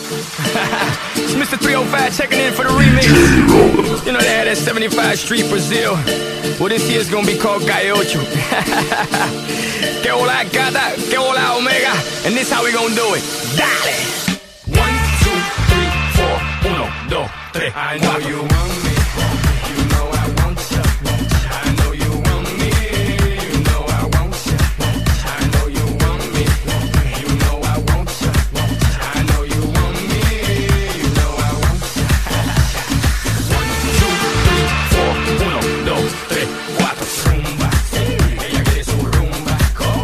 It's Mr. 305 checking in for the remix. You know they had that 75 Street Brazil. Well, this year's gonna be called Calle Ocho. Que hola gata, que hola omega. And this how we gonna do it. Dale! 1, 2, 3, 4. 1, 2, 3. I know you want me. You know I want you. I know you want me. You know I want you. I know you want me. You know I want you. I know you want me. You know I want you. 1, 2, 3, 4. 1, 2, 3, 4. Rumba. Ella quiere su rumba.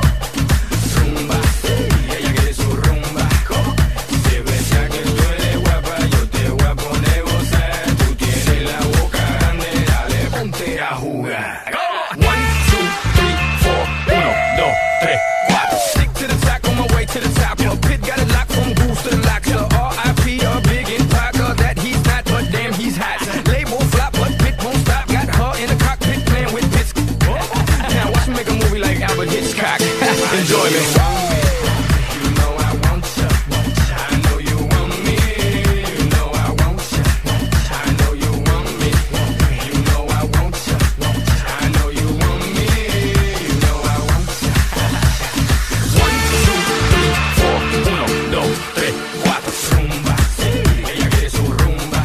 Rumba. Ella quiere su rumba. Si es verdad que tú eres guapa, yo te voy a poner gozar. Tú tienes la boca grande, dale, ponte a jugar. 1, 2, 3, 4. 1, 2, 3, 4. Stick to the top, on my way to the top. Your pit got a lock from goose to the lock. So R.I.P. a big impact that he's not, but damn he's hot. Label flop, but Pit won't stop. Got her in the cockpit playing with Pitts. Now watch me make a movie like Albert Hitchcock. Enjoy me. You know I want you. I know you want me. You know I want you. I know you want me. You know I want you. I know you want me. You know I want you. 1, 2, 3, 4. 1, 2, 3, 4. Rumba. Ella quiere su rumba.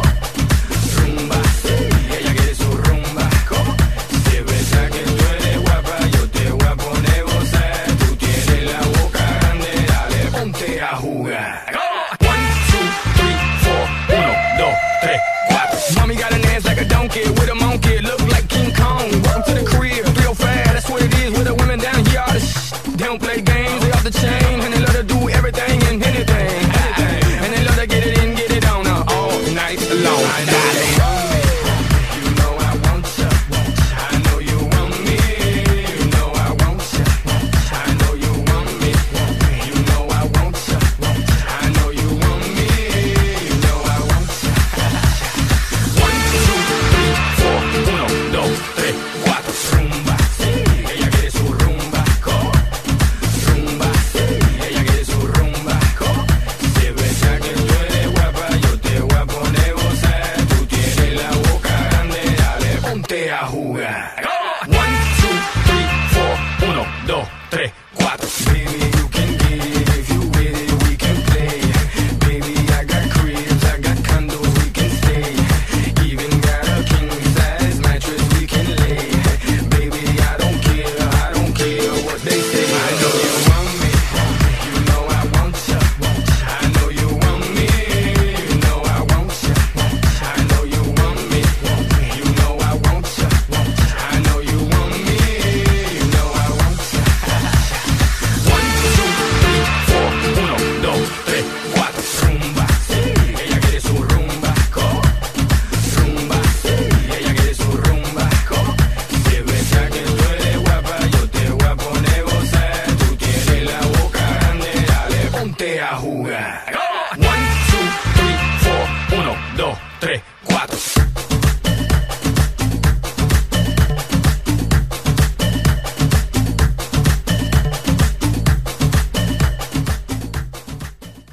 Rumba. Ella quiere su rumba. Si es verdad que tú eres guapa, yo te voy a poner gozar. Tú tienes la boca grande, dale, ponte a jugar. 1, 2, 3, 4. 1, 2, 3, 4. Mommy got an ass like a donkey with a monkey, look like King Kong. Welcome to the crib, 305. That's what it is with the women down here. All the they don't play games, they off the chain, and they love to do everything and anything. And they love to get it in, get it on all night long. Dale. You know I want you. I know you want me. You know I want you. I know you want me. You know I want you. I know you want me. You know I want you. 1, 2, 3, 4. 1, 2, 3, 4. Rumba. Ella quiere su rumba. Rumba. Ella quiere su rumba. Si es verdad que tú eres guapa, yo te voy a poner gozar. Tú tienes la boca grande, dale, ponte a jugar. 1, 2, 3, 4. 1, 2, 3, 4. Baby, you can get it if you with it, we can play. Baby, I got cribs, I got condos, we can stay. Even got a king size mattress we can lay. Baby, I don't care what they say. I know you want me, you know I want you. I know you want me, you know I want you. I know you want me, you know I want you. I know you want me, you know I want you. 1, 2, 3, 4. 1, 2, 3, 4. Rumba. Ella quiere su rumba. Rumba. Ella quiere su rumba. Si es verdad que tú eres guapa, yo te voy a poner gozar. Tú tienes la boca grande, dale, ponte a jugar. 1, 2, 3, 4. 1, 2, 3, 4.